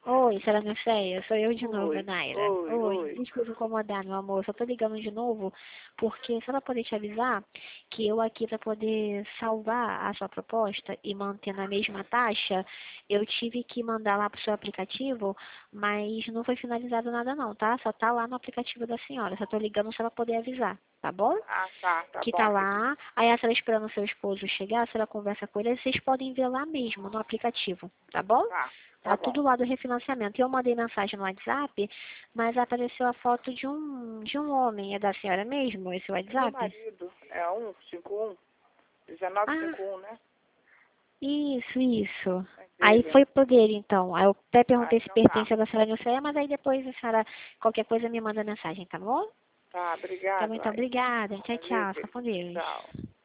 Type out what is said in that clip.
Oi, senhora Neféia, sou eu de novo, Oi, Naira. oi, Oi, oi. desculpa incomodar, meu amor, só tô ligando de novo porque só pra poder te avisar que eu aqui pra poder salvar a sua proposta e manter na mesma taxa, eu tive que mandar lá pro seu aplicativo, mas não foi finalizado nada não, tá? Só tá lá no aplicativo da senhora, só tô ligando só pra poder avisar, tá bom? Ah, tá Que tá bom. lá, aí a senhora esperando o seu esposo chegar, a senhora conversa com ele, vocês podem ver lá mesmo, no aplicativo, tá bom? Tá Tá bom. tudo lá do refinanciamento. Eu mandei mensagem no WhatsApp, mas apareceu a foto de um homem. É da senhora mesmo, esse É meu WhatsApp? marido, é 151, Ah, 1951, né? isso. É Aí dele, é. foi por dele, então. Aí eu até Ah, perguntei se então tá. pertence a da senhora Nilceia, mas aí depois a senhora, qualquer coisa, me manda mensagem, tá bom? Tá, Tá bom, obrigado, então, aí. obrigada. Tchau, Valeu, tchau. Fica com querido. Deus. Tchau.